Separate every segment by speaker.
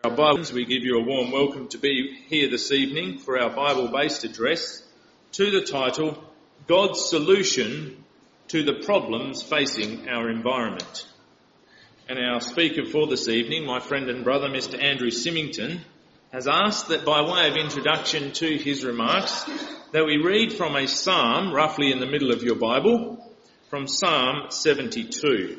Speaker 1: Our Bibles, we give you a warm welcome to be here this evening for our Bible-based address to the title, God's Solution to the Problems Facing Our Environment. And our speaker for this evening, my friend and brother, Mr. Andrew Symington, has asked that by way of introduction to his remarks, that we read from a psalm, roughly in the middle of your Bible, from Psalm 72.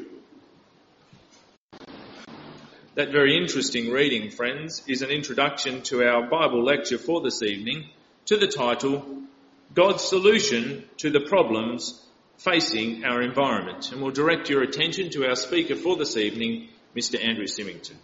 Speaker 1: That very interesting reading, friends, is an introduction to our Bible lecture for this evening to the title, God's Solution to the Problems Facing Our Environment. And we'll direct your attention to our speaker for this evening, Mr. Andrew Symington.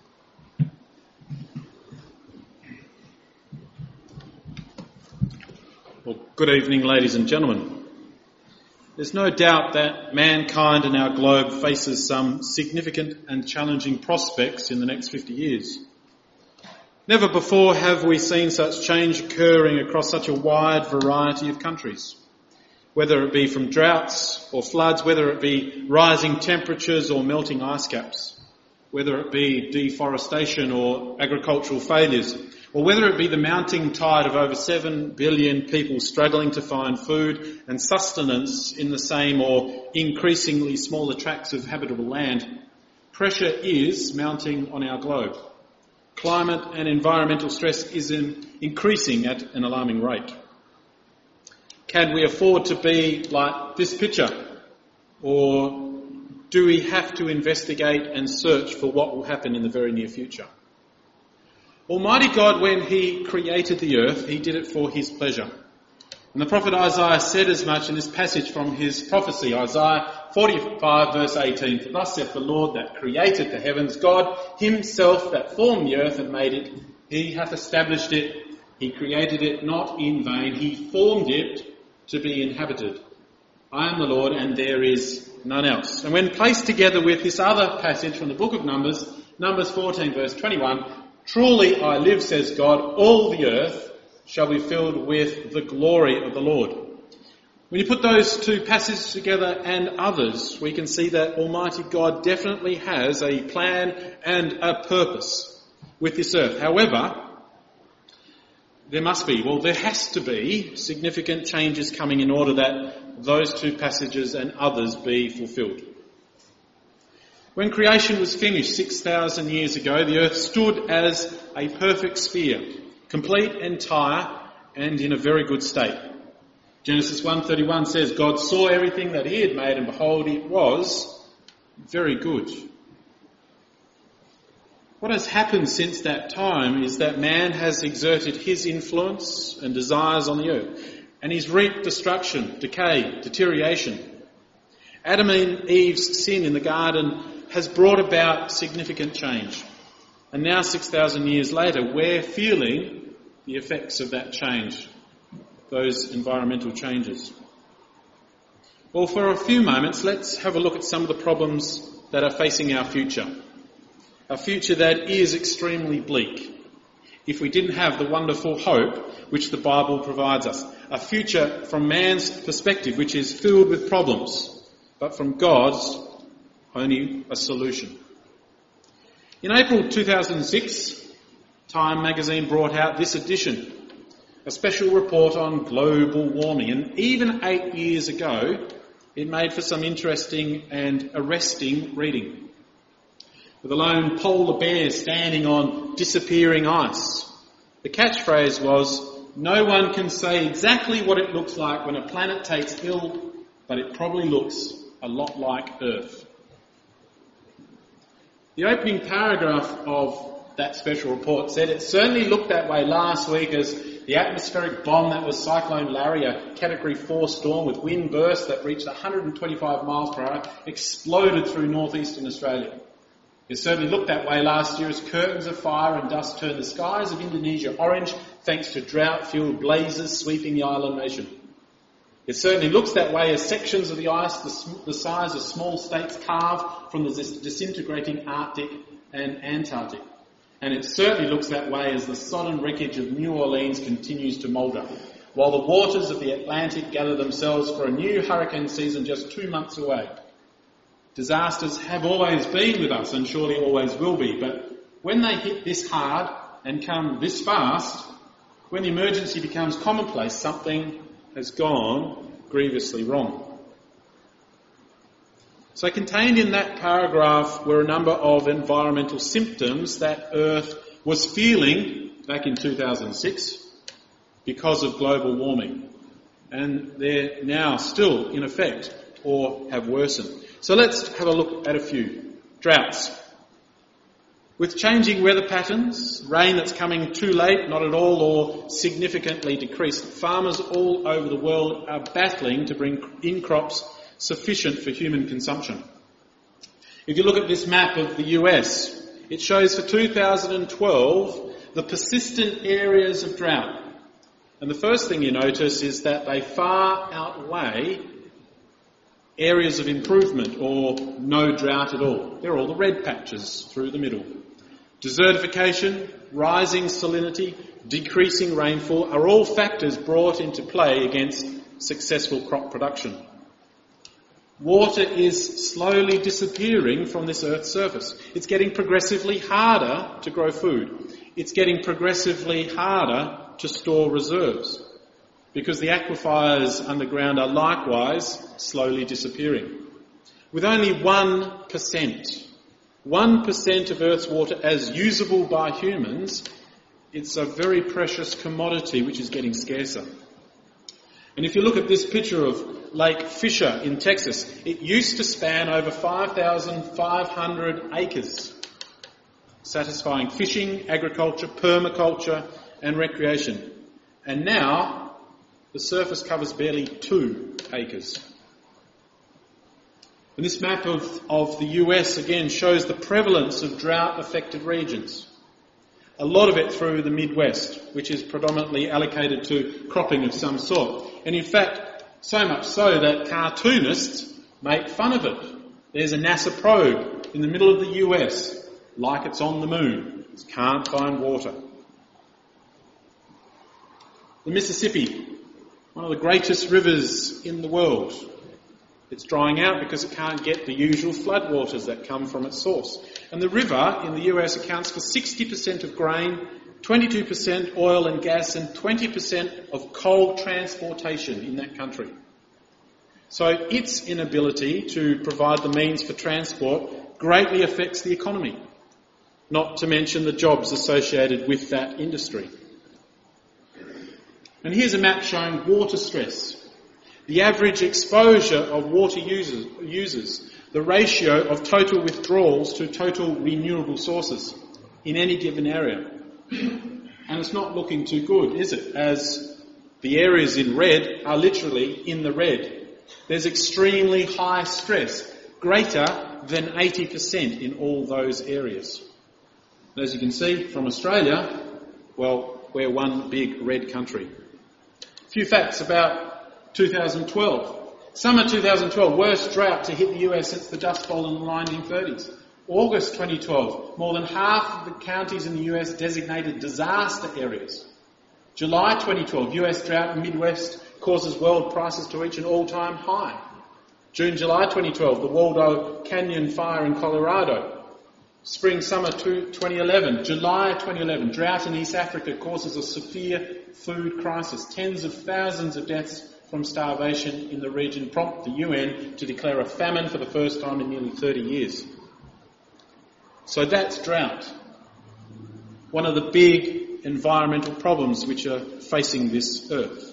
Speaker 2: Well, good evening, ladies and gentlemen. There's no doubt that mankind and our globe faces some significant and challenging prospects in the next 50 years. Never before have we seen such change occurring across such a wide variety of countries. Whether it be from droughts or floods, whether it be rising temperatures or melting ice caps, whether it be deforestation or agricultural failures, or whether it be the mounting tide of over 7 billion people struggling to find food and sustenance in the same or increasingly smaller tracts of habitable land, pressure is mounting on our globe. Climate and environmental stress is increasing at an alarming rate. Can we afford to be like this picture? Or do we have to investigate and search for what will happen in the very near future? Almighty God, when he created the earth, he did it for his pleasure. And the prophet Isaiah said as much in this passage from his prophecy, Isaiah 45 verse 18, "For thus saith the Lord that created the heavens, God himself that formed the earth and made it, he hath established it, he created it not in vain, he formed it to be inhabited. I am the Lord and there is none else." And when placed together with this other passage from the book of Numbers, Numbers 14 verse 21, "Truly I live, says God, all the earth shall be filled with the glory of the Lord." When you put those two passages together and others, we can see that Almighty God definitely has a plan and a purpose with this earth. However, there has to be significant changes coming in order that those two passages and others be fulfilled. When creation was finished 6,000 years ago, the earth stood as a perfect sphere, complete, entire, and in a very good state. Genesis 1:31 says, "God saw everything that he had made, and behold, it was very good." What has happened since that time is that man has exerted his influence and desires on the earth, and he's reaped destruction, decay, deterioration. Adam and Eve's sin in the garden has brought about significant change. And now 6,000 years later, we're feeling the effects of that change, those environmental changes. Well, for a few moments, let's have a look at some of the problems that are facing our future. A future that is extremely bleak, if we didn't have the wonderful hope which the Bible provides us. A future from man's perspective, which is filled with problems, but from God's, only a solution. In April 2006, Time magazine brought out this edition, a special report on global warming. And even 8 years ago, it made for some interesting and arresting reading. With a lone polar bear standing on disappearing ice, the catchphrase was, "No one can say exactly what it looks like when a planet takes ill, but it probably looks a lot like Earth." The opening paragraph of that special report said, "It certainly looked that way last week as the atmospheric bomb that was Cyclone Larry, a Category 4 storm with wind bursts that reached 125 miles per hour, exploded through northeastern Australia. It certainly looked that way last year as curtains of fire and dust turned the skies of Indonesia orange thanks to drought-fueled blazes sweeping the island nation. It certainly looks that way as sections of the ice the size of small states carved from the disintegrating Arctic and Antarctic. And it certainly looks that way as the sodden wreckage of New Orleans continues to moulder, while the waters of the Atlantic gather themselves for a new hurricane season just 2 months away. Disasters have always been with us and surely always will be, but when they hit this hard and come this fast, when the emergency becomes commonplace, something has gone grievously wrong. So contained in that paragraph were a number of environmental symptoms that Earth was feeling back in 2006 because of global warming. And they're now still in effect or have worsened. So let's have a look at a few. Droughts. With changing weather patterns, rain that's coming too late, not at all, or significantly decreased, farmers all over the world are battling to bring in crops sufficient for human consumption. If you look at this map of the US, it shows for 2012 the persistent areas of drought. And the first thing you notice is that they far outweigh areas of improvement or no drought at all. They're all the red patches through the middle. Desertification, rising salinity, decreasing rainfall are all factors brought into play against successful crop production. Water is slowly disappearing from this Earth's surface. It's getting progressively harder to grow food. It's getting progressively harder to store reserves because the aquifers underground are likewise slowly disappearing. With only 1% of Earth's water as usable by humans, it's a very precious commodity which is getting scarcer. And if you look at this picture of Lake Fisher in Texas, it used to span over 5,500 acres, satisfying fishing, agriculture, permaculture and recreation. And now the surface covers barely 2 acres. And this map of the US again shows the prevalence of drought-affected regions. A lot of it through the Midwest, which is predominantly allocated to cropping of some sort. And in fact, so much so that cartoonists make fun of it. There's a NASA probe in the middle of the US, like it's on the moon. It can't find water. The Mississippi, one of the greatest rivers in the world. It's drying out because it can't get the usual floodwaters that come from its source. And the river in the US accounts for 60% of grain, 22% oil and gas, and 20% of coal transportation in that country. So its inability to provide the means for transport greatly affects the economy, not to mention the jobs associated with that industry. And here's a map showing water stress. The average exposure of water users, the ratio of total withdrawals to total renewable sources in any given area. And it's not looking too good, is it? As the areas in red are literally in the red. There's extremely high stress, greater than 80% in all those areas. And as you can see from Australia, well, we're one big red country. A few facts about 2012. Summer 2012, worst drought to hit the US since the Dust Bowl in the 1930s. August 2012, more than half of the counties in the US designated disaster areas. July 2012, US drought in Midwest causes world prices to reach an all-time high. June-July 2012, the Waldo Canyon fire in Colorado. Spring-summer 2011, July 2011, drought in East Africa causes a severe food crisis. Tens of thousands of deaths from starvation in the region prompt the UN to declare a famine for the first time in nearly 30 years. So that's drought. One of the big environmental problems which are facing this earth.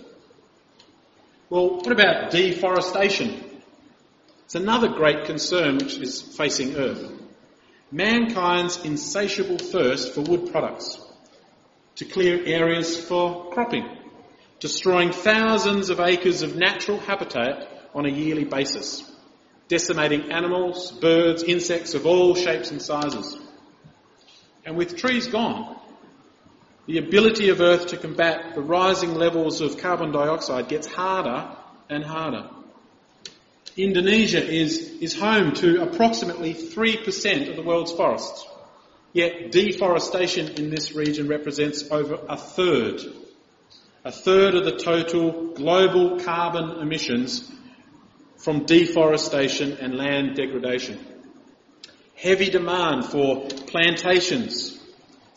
Speaker 2: Well, what about deforestation? It's another great concern which is facing Earth. Mankind's insatiable thirst for wood products to clear areas for cropping, destroying thousands of acres of natural habitat on a yearly basis, decimating animals, birds, insects of all shapes and sizes. And with trees gone, the ability of Earth to combat the rising levels of carbon dioxide gets harder and harder. Indonesia is home to approximately 3% of the world's forests, yet deforestation in this region represents over a third of the total global carbon emissions from deforestation and land degradation. Heavy demand for plantations,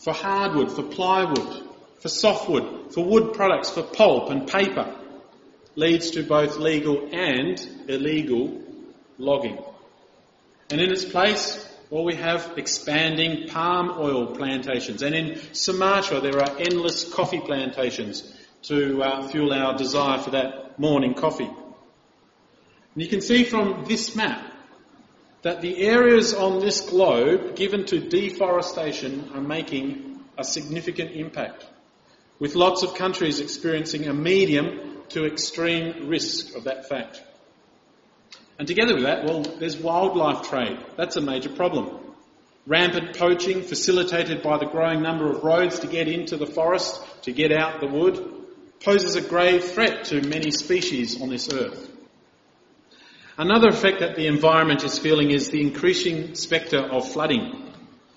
Speaker 2: for hardwood, for plywood, for softwood, for wood products, for pulp and paper, leads to both legal and illegal logging. And in its place, well, we have expanding palm oil plantations. And in Sumatra, there are endless coffee plantations to fuel our desire for that morning coffee. And you can see from this map that the areas on this globe given to deforestation are making a significant impact, with lots of countries experiencing a medium to extreme risk of that fact. And together with that, well, there's wildlife trade. That's a major problem. Rampant poaching, facilitated by the growing number of roads to get into the forest, to get out the wood, poses a grave threat to many species on this earth. Another effect that the environment is feeling is the increasing spectre of flooding.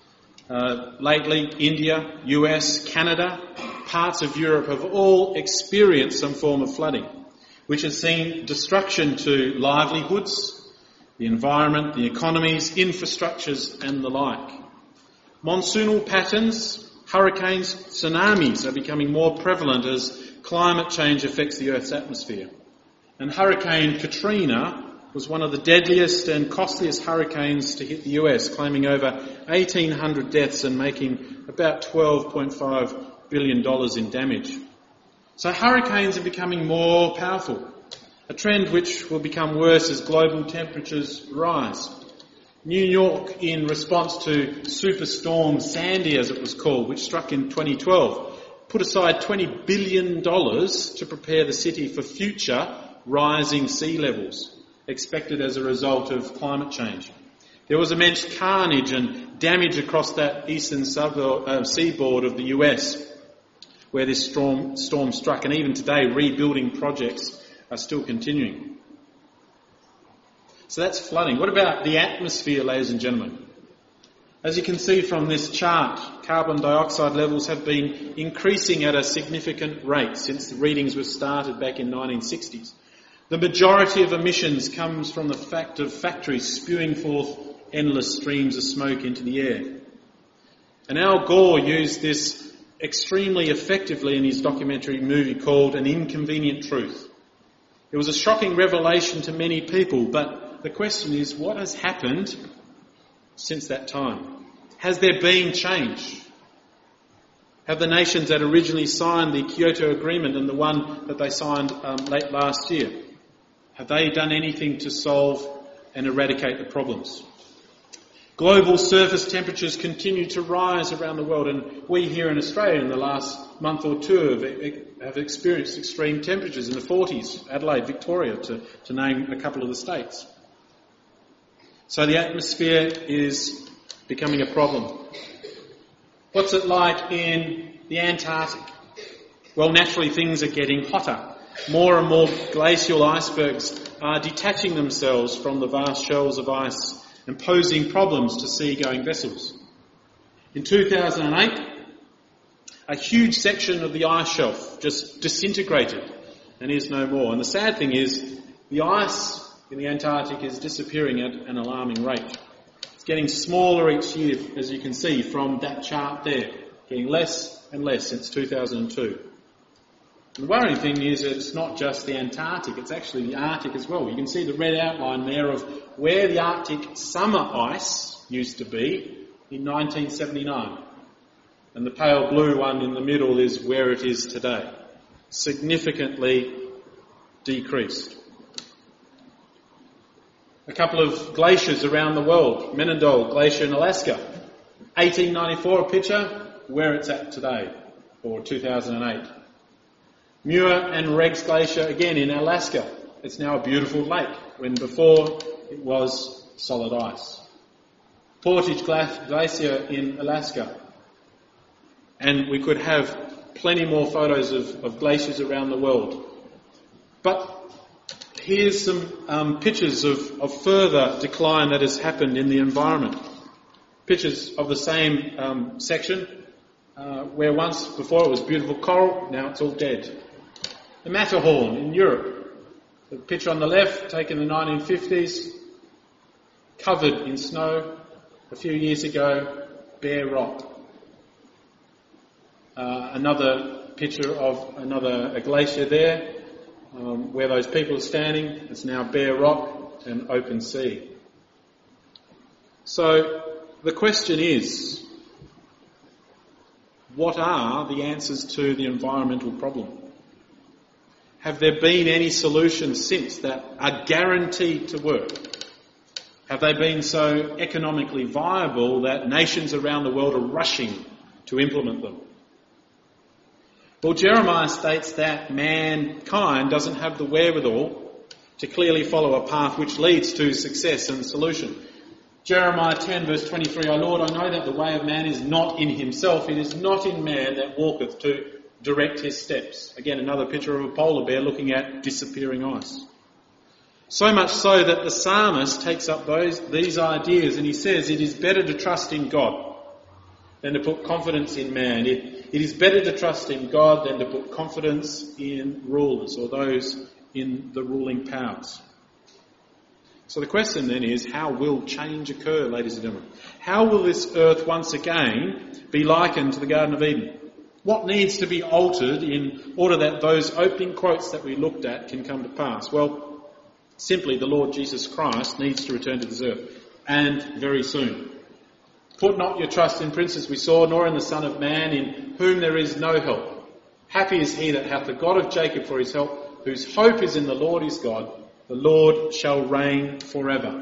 Speaker 2: Lately, India, US, Canada, parts of Europe have all experienced some form of flooding, which has seen destruction to livelihoods, the environment, the economies, infrastructures and the like. Monsoonal patterns, hurricanes, tsunamis are becoming more prevalent as climate change affects the Earth's atmosphere. And Hurricane Katrina was one of the deadliest and costliest hurricanes to hit the US, claiming over 1,800 deaths and making about $12.5 billion in damage. So hurricanes are becoming more powerful, a trend which will become worse as global temperatures rise. New York, in response to Superstorm Sandy, as it was called, which struck in 2012, put aside $20 billion to prepare the city for future rising sea levels expected as a result of climate change. There was immense carnage and damage across that eastern seaboard of the US where this storm struck, and even today rebuilding projects are still continuing. So that's flooding. What about the atmosphere, ladies and gentlemen? As you can see from this chart, carbon dioxide levels have been increasing at a significant rate since the readings were started back in the 1960s. The majority of emissions comes from the fact of factories spewing forth endless streams of smoke into the air. And Al Gore used this extremely effectively in his documentary movie called An Inconvenient Truth. It was a shocking revelation to many people, but the question is, what has happened since that time? Has there been change? Have the nations that originally signed the Kyoto Agreement and the one that they signed late last year, have they done anything to solve and eradicate the problems? Global surface temperatures continue to rise around the world, and we here in Australia in the last month or two have experienced extreme temperatures in the 40s, Adelaide, Victoria, to name a couple of the states. So the atmosphere is becoming a problem. What's it like in the Antarctic? Well, naturally things are getting hotter. More and more glacial icebergs are detaching themselves from the vast shelves of ice and posing problems to sea-going vessels. In 2008, a huge section of the ice shelf just disintegrated and is no more. And the sad thing is, the ice in the Antarctic is disappearing at an alarming rate. It's getting smaller each year, as you can see from that chart there, getting less and less since 2002. And the worrying thing is that it's not just the Antarctic, it's actually the Arctic as well. You can see the red outline there of where the Arctic summer ice used to be in 1979. And the pale blue one in the middle is where it is today. Significantly decreased. A couple of glaciers around the world. Menindol Glacier in Alaska. 1894 a picture, where it's at today, or 2008. Muir and Regs Glacier, again in Alaska. It's now a beautiful lake, when before it was solid ice. Portage Glacier in Alaska. And we could have plenty more photos of glaciers around the world. But here's some pictures of further decline that has happened in the environment. Pictures of the same section, where once before it was beautiful coral, now it's all dead. The Matterhorn in Europe. The picture on the left, taken in the 1950s, covered in snow. A few years ago, bare rock. Another picture of a glacier there, where those people are standing. It's now bare rock and open sea. So the question is, what are the answers to the environmental problem? Have there been any solutions since that are guaranteed to work? Have they been so economically viable that nations around the world are rushing to implement them? Well, Jeremiah states that mankind doesn't have the wherewithal to clearly follow a path which leads to success and solution. Jeremiah 10 verse 23, O Lord, I know that the way of man is not in himself, it is not in man that walketh to direct his steps. Again, another picture of a polar bear looking at disappearing ice. So much so that the psalmist takes up these ideas and he says it is better to trust in God than to put confidence in man. It is better to trust in God than to put confidence in rulers or those in the ruling powers. So the question then is, how will change occur, ladies and gentlemen? How will this earth once again be likened to the Garden of Eden? What needs to be altered in order that those opening quotes that we looked at can come to pass? Well, simply the Lord Jesus Christ needs to return to this earth, and very soon. Put not your trust in princes, we saw, nor in the Son of Man, in whom there is no help. Happy is he that hath the God of Jacob for his help, whose hope is in the Lord his God. The Lord shall reign forever.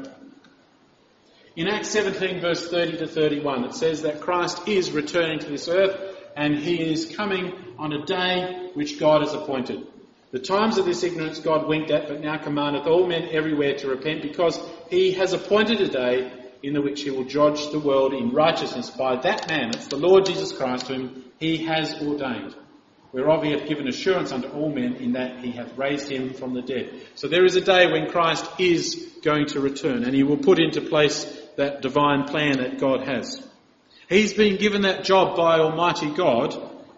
Speaker 2: In Acts 17 verse 30 to 31, it says that Christ is returning to this earth and he is coming on a day which God has appointed. The times of this ignorance God winked at, but now commandeth all men everywhere to repent, because he has appointed a day in the which he will judge the world in righteousness by that man, it's the Lord Jesus Christ, whom he has ordained, whereof he hath given assurance unto all men, in that he hath raised him from the dead. So there is a day when Christ is going to return, and he will put into place that divine plan that God has. He's been given that job by Almighty God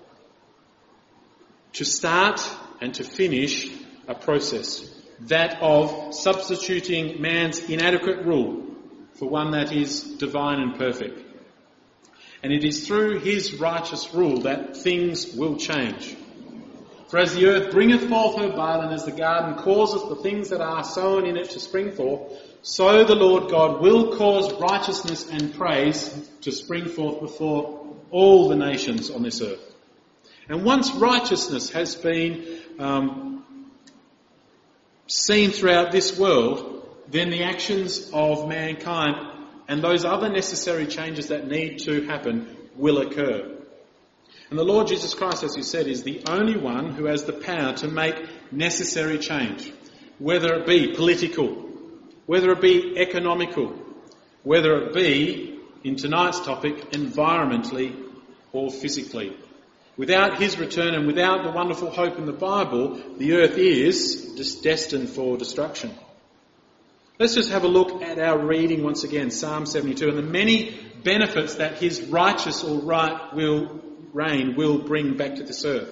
Speaker 2: to start and to finish a process, that of substituting man's inadequate rule for one that is divine and perfect. And it is through his righteous rule that things will change. For as the earth bringeth forth her bud, and as the garden causeth the things that are sown in it to spring forth, so the Lord God will cause righteousness and praise to spring forth before all the nations on this earth. And once righteousness has been seen throughout this world, then the actions of mankind and those other necessary changes that need to happen will occur. And the Lord Jesus Christ, as you said, is the only one who has the power to make necessary change, whether it be political, whether it be economical, whether it be, in tonight's topic, environmentally or physically. Without his return and without the wonderful hope in the Bible, the earth is just destined for destruction. Let's just have a look at our reading once again, Psalm 72, and the many benefits that his righteous or right will reign will bring back to this earth.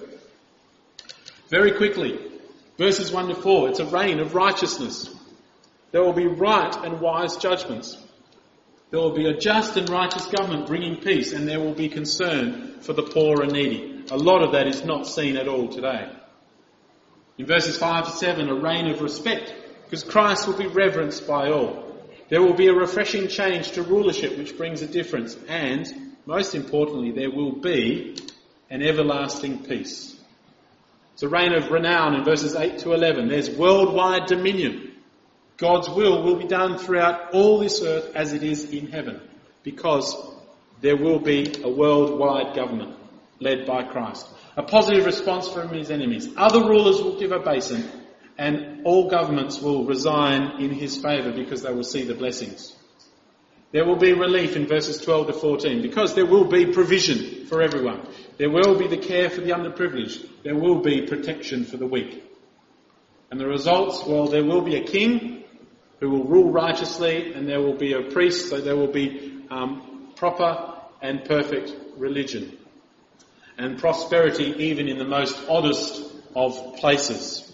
Speaker 2: Very quickly, verses 1 to 4, it's a reign of righteousness. There will be right and wise judgments. There will be a just and righteous government bringing peace, and there will be concern for the poor and needy. A lot of that is not seen at all today. In verses 5 to 7, a reign of respect, because Christ will be reverenced by all. There will be a refreshing change to rulership which brings a difference, and, most importantly, there will be an everlasting peace. It's a reign of renown in verses 8 to 11. There's worldwide dominion. God's will be done throughout all this earth as it is in heaven, because there will be a worldwide government led by Christ. A positive response from his enemies. Other rulers will give obeisance, and all governments will resign in his favour because they will see the blessings. There will be relief in verses 12 to 14 because there will be provision for everyone. There will be the care for the underprivileged. There will be protection for the weak. And the results, well, there will be a king who will rule righteously, and there will be a priest, so there will be proper and perfect religion. And prosperity even in the most oddest of places.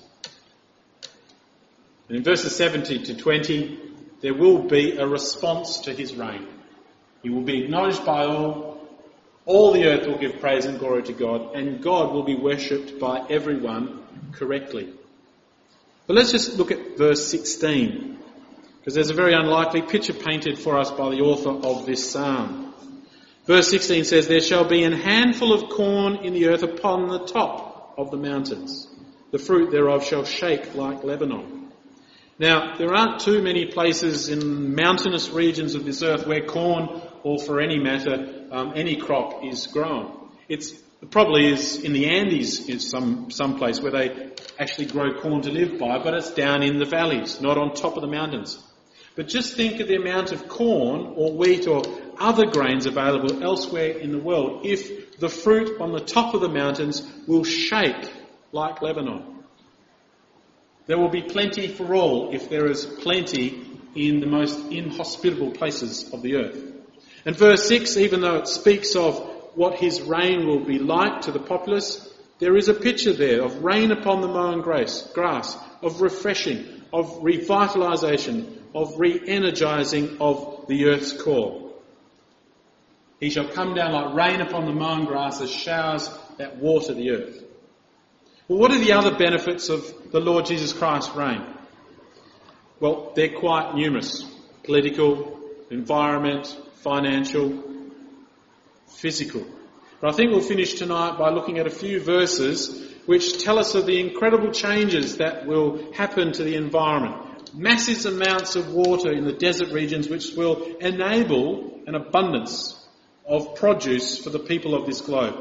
Speaker 2: And in verses 17 to 20, there will be a response to his reign. He will be acknowledged by all, All the earth will give praise and glory to God, and God will be worshipped by everyone correctly. But let's just look at verse 16, because there's a very unlikely picture painted for us by the author of this psalm. Verse 16 says, "There shall be an handful of corn in the earth upon the top of the mountains. The fruit thereof shall shake like Lebanon." Now, there aren't too many places in mountainous regions of this earth where corn, or for any matter, any crop is grown. It probably is in the Andes in some place where they actually grow corn to live by, but it's down in the valleys, not on top of the mountains. But just think of the amount of corn or wheat or other grains available elsewhere in the world if the fruit on the top of the mountains will shake like Lebanon. There will be plenty for all if there is plenty in the most inhospitable places of the earth. And verse 6, even though it speaks of what his reign will be like to the populace, there is a picture there of rain upon the mown grass, of refreshing, of revitalisation, of re-energising of the earth's core. He shall come down like rain upon the mown grass as showers that water the earth. Well, what are the other benefits of the Lord Jesus Christ's reign? Well, they're quite numerous. Political, environment, financial, physical. But I think we'll finish tonight by looking at a few verses which tell us of the incredible changes that will happen to the environment. Massive amounts of water in the desert regions which will enable an abundance of produce for the people of this globe.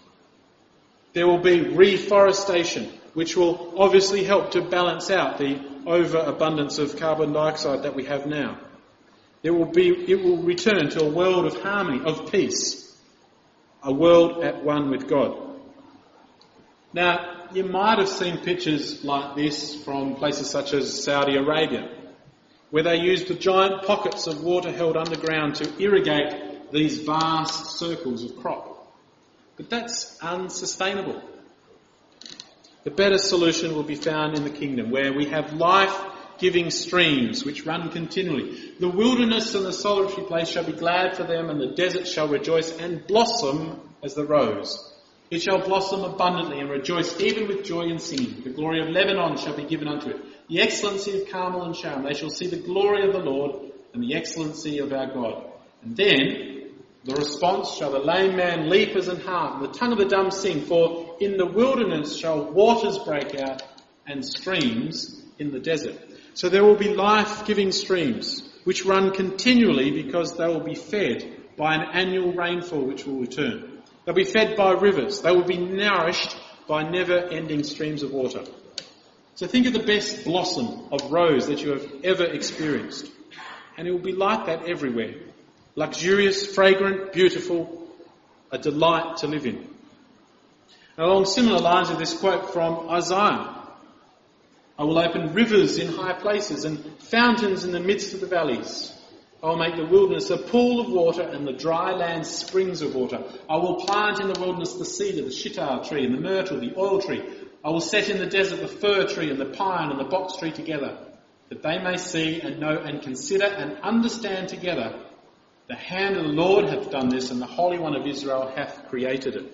Speaker 2: There will be reforestation, which will obviously help to balance out the overabundance of carbon dioxide that we have now. It will return to a world of harmony, of peace, a world at one with God. Now, you might have seen pictures like this from places such as Saudi Arabia, where they use the giant pockets of water held underground to irrigate these vast circles of crop. But that's unsustainable. The better solution will be found in the kingdom, where we have life-giving streams which run continually. The wilderness and the solitary place shall be glad for them, and the desert shall rejoice and blossom as the rose. It shall blossom abundantly and rejoice even with joy and singing. The glory of Lebanon shall be given unto it. The excellency of Carmel and Sharon. They shall see the glory of the Lord and the excellency of our God. And then the response, shall the lame man leap as an hart, and the tongue of the dumb sing, for in the wilderness shall waters break out and streams in the desert. So there will be life-giving streams which run continually because they will be fed by an annual rainfall which will return. They'll be fed by rivers. They will be nourished by never-ending streams of water. So think of the best blossom of rose that you have ever experienced. And it will be like that everywhere. Luxurious, fragrant, beautiful, a delight to live in. And along similar lines of this quote from Isaiah, I will open rivers in high places and fountains in the midst of the valleys. I will make the wilderness a pool of water and the dry land springs of water. I will plant in the wilderness the cedar, the shittah tree and the myrtle, the oil tree. I will set in the desert the fir tree and the pine and the box tree together, that they may see and know and consider and understand together. The hand of the Lord hath done this, and the Holy One of Israel hath created it.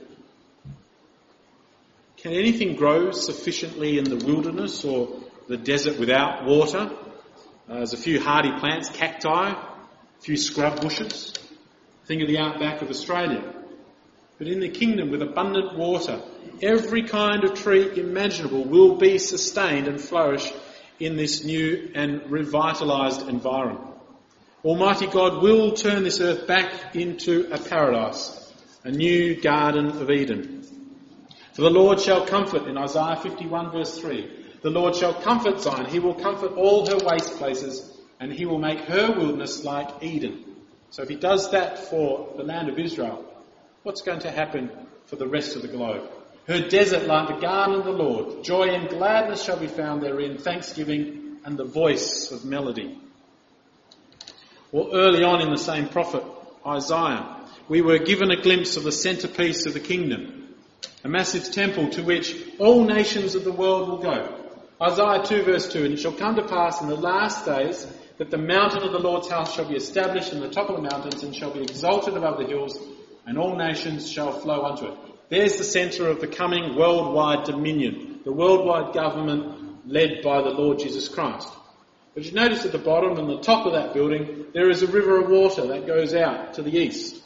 Speaker 2: Can anything grow sufficiently in the wilderness or the desert without water? There's a few hardy plants, cacti, a few scrub bushes. Think of the outback of Australia. But in the kingdom with abundant water, every kind of tree imaginable will be sustained and flourish in this new and revitalised environment. Almighty God will turn this earth back into a paradise, a new Garden of Eden. For the Lord shall comfort, in Isaiah 51 verse 3, the Lord shall comfort Zion, he will comfort all her waste places, and he will make her wilderness like Eden. So if he does that for the land of Israel, what's going to happen for the rest of the globe? Her desert like the garden of the Lord, joy and gladness shall be found therein, thanksgiving and the voice of melody. Well, early on in the same prophet, Isaiah, we were given a glimpse of the centrepiece of the kingdom, a massive temple to which all nations of the world will go. Isaiah 2 verse 2, and it shall come to pass in the last days that the mountain of the Lord's house shall be established in the top of the mountains and shall be exalted above the hills, and all nations shall flow unto it. There's the centre of the coming worldwide dominion, the worldwide government led by the Lord Jesus Christ. But you notice at the bottom and the top of that building, there is a river of water that goes out to the east.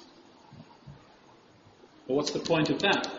Speaker 2: Well, what's the point of that?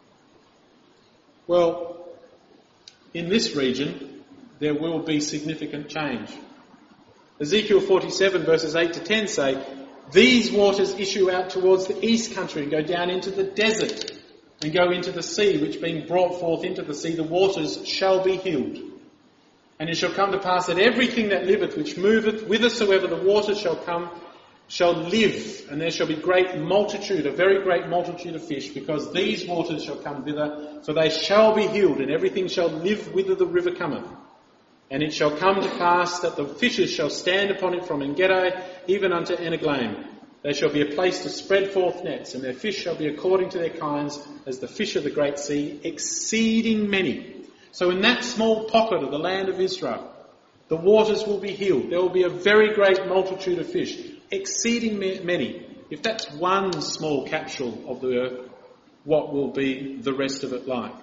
Speaker 2: Well, in this region, there will be significant change. Ezekiel 47 verses 8 to 10 say, these waters issue out towards the east country and go down into the desert and go into the sea, which being brought forth into the sea, the waters shall be healed. And it shall come to pass that everything that liveth, which moveth, whithersoever the water shall come, shall live, and there shall be great multitude, a very great multitude of fish, because these waters shall come thither, for they shall be healed, and everything shall live whither the river cometh. And it shall come to pass that the fishes shall stand upon it from Engedi even unto Eneglaim. There shall be a place to spread forth nets, and their fish shall be according to their kinds, as the fish of the great sea, exceeding many. So in that small pocket of the land of Israel, the waters will be healed. There will be a very great multitude of fish, exceeding many. If that's one small capsule of the earth, what will be the rest of it like?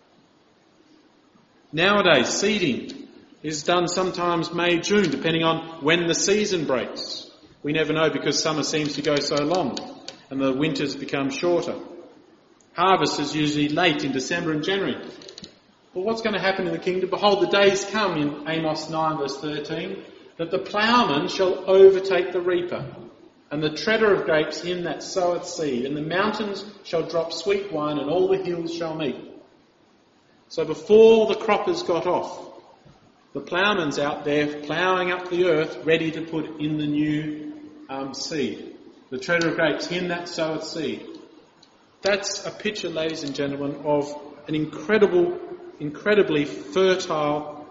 Speaker 2: Nowadays, seeding is done sometimes May, June, depending on when the season breaks. We never know because summer seems to go so long and the winters become shorter. Harvest is usually late in December and January. Well, what's going to happen in the kingdom? Behold, the days come in Amos 9 verse 13, that the ploughman shall overtake the reaper, and the treader of grapes him that soweth seed, and the mountains shall drop sweet wine, and all the hills shall meet. So before the crop has got off, the ploughman's out there ploughing up the earth, ready to put in the new seed. The treader of grapes, him that soweth seed. That's a picture, ladies and gentlemen, of an incredibly fertile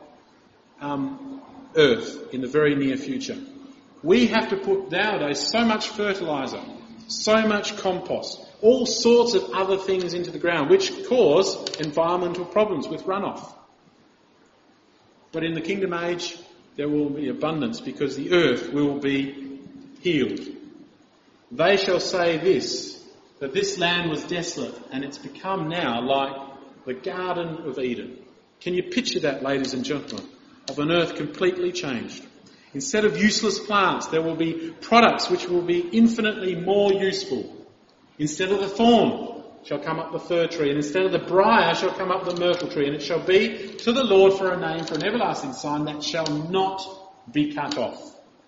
Speaker 2: earth in the very near future. We have to put nowadays so much fertiliser, so much compost, all sorts of other things into the ground, which cause environmental problems with runoff. But in the kingdom age, there will be abundance because the earth will be healed. They shall say this, that this land was desolate and it's become now like the Garden of Eden. Can you picture that, ladies and gentlemen, of an earth completely changed? Instead of useless plants, there will be products which will be infinitely more useful. Instead of the thorn shall come up the fir tree, and instead of the briar shall come up the myrtle tree, and it shall be to the Lord for a name, for an everlasting sign that shall not be cut off.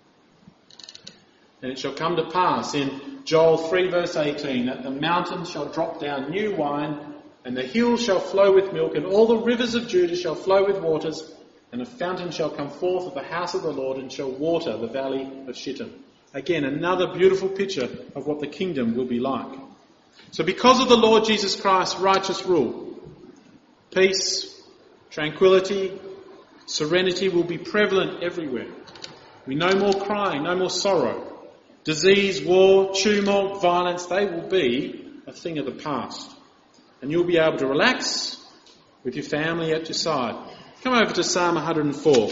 Speaker 2: And it shall come to pass in Joel 3 verse 18 that the mountains shall drop down new wine, and the hills shall flow with milk, and all the rivers of Judah shall flow with waters, and a fountain shall come forth of the house of the Lord, and shall water the valley of Shittim. Again, another beautiful picture of what the kingdom will be like. So because of the Lord Jesus Christ's righteous rule, peace, tranquility, serenity will be prevalent everywhere. We no more crying, no more sorrow. Disease, war, tumult, violence, they will be a thing of the past. And you'll be able to relax with your family at your side. Come over to Psalm 104.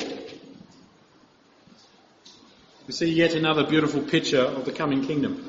Speaker 2: We see yet another beautiful picture of the coming kingdom.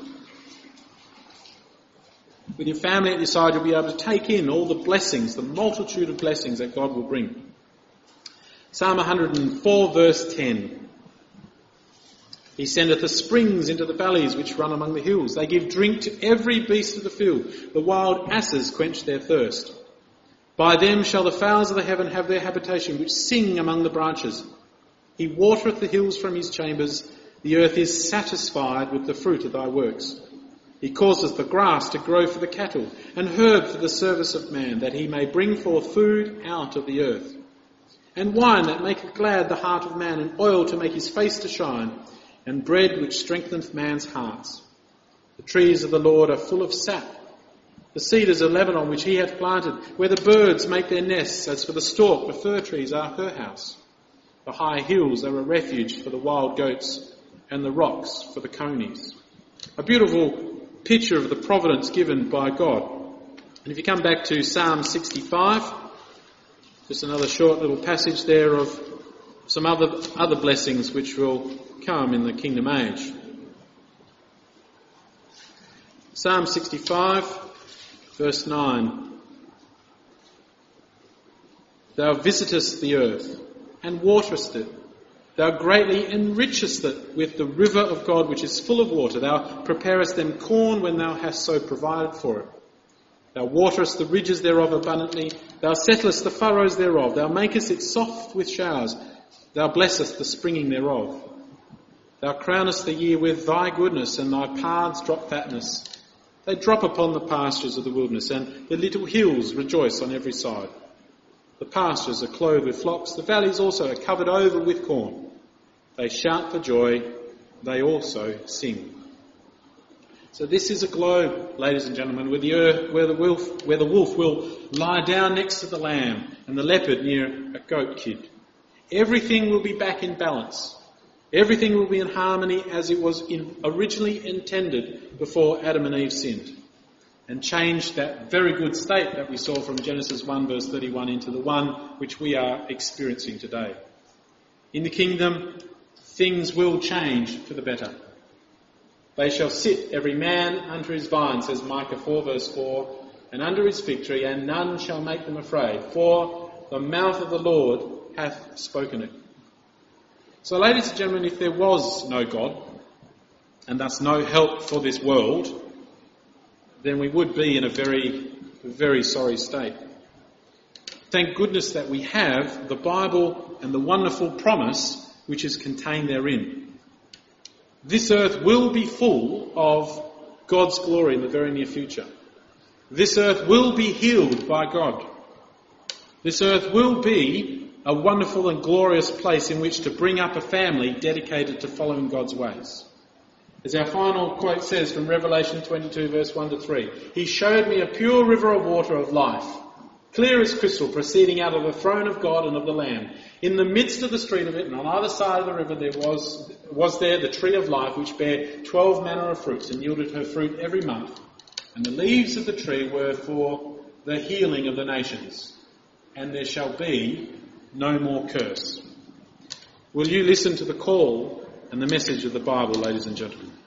Speaker 2: With your family at your side, you'll be able to take in all the blessings, the multitude of blessings that God will bring. Psalm 104 verse 10. He sendeth the springs into the valleys which run among the hills. They give drink to every beast of the field. The wild asses quench their thirst. By them shall the fowls of the heaven have their habitation, which sing among the branches. He watereth the hills from his chambers. The earth is satisfied with the fruit of thy works. He causeth the grass to grow for the cattle, and herb for the service of man, that he may bring forth food out of the earth. And wine that maketh glad the heart of man, and oil to make his face to shine, and bread which strengtheneth man's hearts. The trees of the Lord are full of sap, the cedars of Lebanon which he hath planted, where the birds make their nests. As for the stork, the fir trees are her house. The high hills are a refuge for the wild goats, and the rocks for the conies. A beautiful picture of the providence given by God. And if you come back to Psalm 65, just another short little passage there of some other blessings which will come in the kingdom age. Psalm 65, verse 9. Thou visitest the earth and waterest it. Thou greatly enrichest it with the river of God, which is full of water. Thou preparest them corn when thou hast so provided for it. Thou waterest the ridges thereof abundantly. Thou settlest the furrows thereof. Thou makest it soft with showers. Thou blessest the springing thereof. Thou crownest the year with thy goodness, and thy paths drop fatness. They drop upon the pastures of the wilderness, and the little hills rejoice on every side. The pastures are clothed with flocks. The valleys also are covered over with corn. They shout for joy. They also sing. So this is a globe, ladies and gentlemen, where the wolf will lie down next to the lamb and the leopard near a goat kid. Everything will be back in balance. Everything will be in harmony as it was originally intended before Adam and Eve sinned, and changed that very good state that we saw from Genesis 1 verse 31 into the one which we are experiencing today. In the kingdom, things will change for the better. They shall sit every man under his vine, says Micah 4 verse 4, and under his fig tree, and none shall make them afraid, for the mouth of the Lord hath spoken it. So, ladies and gentlemen, if there was no God, and thus no help for this world, then we would be in a very, very sorry state. Thank goodness that we have the Bible and the wonderful promise which is contained therein. This earth will be full of God's glory in the very near future. This earth will be healed by God. This earth will be a wonderful and glorious place in which to bring up a family dedicated to following God's ways. As our final quote says from Revelation 22 verse 1 to 3, He showed me a pure river of water of life, clear as crystal, proceeding out of the throne of God and of the Lamb. In the midst of the street of it, and on either side of the river, there was there the tree of life, which bare 12 manner of fruits, and yielded her fruit every month. And the leaves of the tree were for the healing of the nations. And there shall be no more curse. Will you listen to the call and the message of the Bible, ladies and gentlemen?